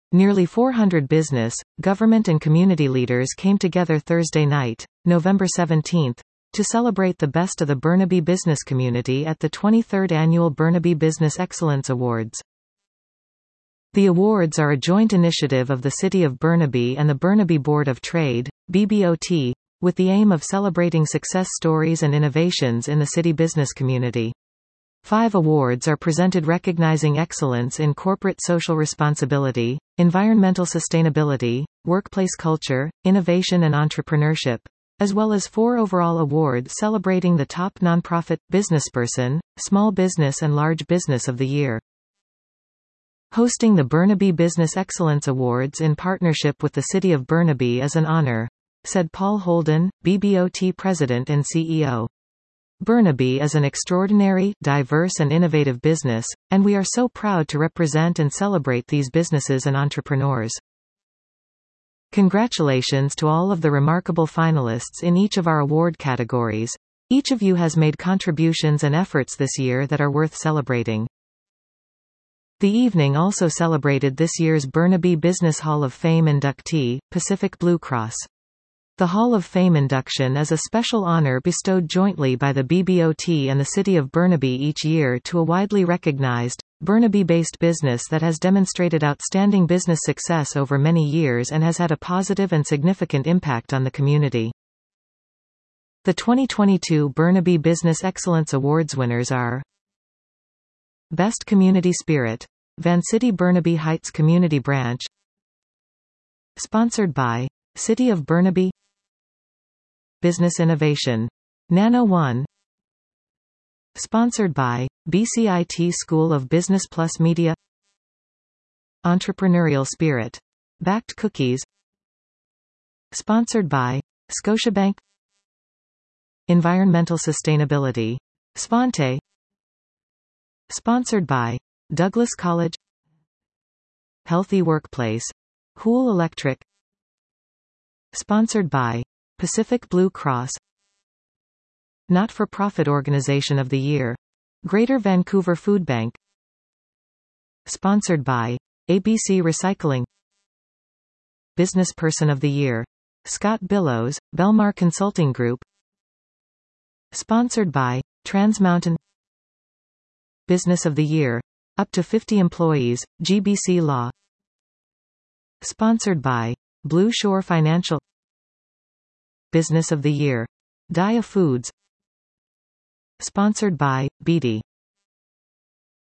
Nearly 400 business, government and community leaders came together Thursday night, November 17, to celebrate the best of the Burnaby business community at the 23rd Annual Burnaby Business Excellence Awards. The awards are a joint initiative of the City of Burnaby and the Burnaby Board of Trade, BBOT, with the aim of celebrating success stories and innovations in the city business community. 5 awards are presented recognizing excellence in corporate social responsibility, environmental sustainability, workplace culture, innovation and entrepreneurship, as well as 4 overall awards celebrating the top nonprofit, businessperson, small business and large business of the year. Hosting the Burnaby Business Excellence Awards in partnership with the City of Burnaby is an honor, said Paul Holden, BBOT President and CEO. Burnaby is an extraordinary, diverse and innovative business, and we are so proud to represent and celebrate these businesses and entrepreneurs. Congratulations to all of the remarkable finalists in each of our award categories. Each of you has made contributions and efforts this year that are worth celebrating. The evening also celebrated this year's Burnaby Business Hall of Fame inductee, Pacific Blue Cross. The Hall of Fame induction is a special honor bestowed jointly by the BBOT and the City of Burnaby each year to a widely recognized, Burnaby-based business that has demonstrated outstanding business success over many years and has had a positive and significant impact on the community. The 2022 Burnaby Business Excellence Awards winners are Best Community Spirit, Vancity Burnaby Heights Community Branch. Sponsored by City of Burnaby. Business Innovation, Nano One. Sponsored by BCIT School of Business Plus Media. Entrepreneurial Spirit, Backed Cookies. Sponsored by Scotiabank. Environmental Sustainability, Svante. Sponsored by Douglas College. Healthy Workplace, Houle Electric. Sponsored by Pacific Blue Cross. Not-for-Profit Organization of the Year, Greater Vancouver Food Bank. Sponsored by ABC Recycling. Business Person of the Year, Scott Billows, Belmar Consulting Group. Sponsored by Trans Mountain. Business of the Year, up to 50 employees, GBC Law. Sponsored by Blue Shore Financial. Business of the Year, Daya Foods. Sponsored by BD.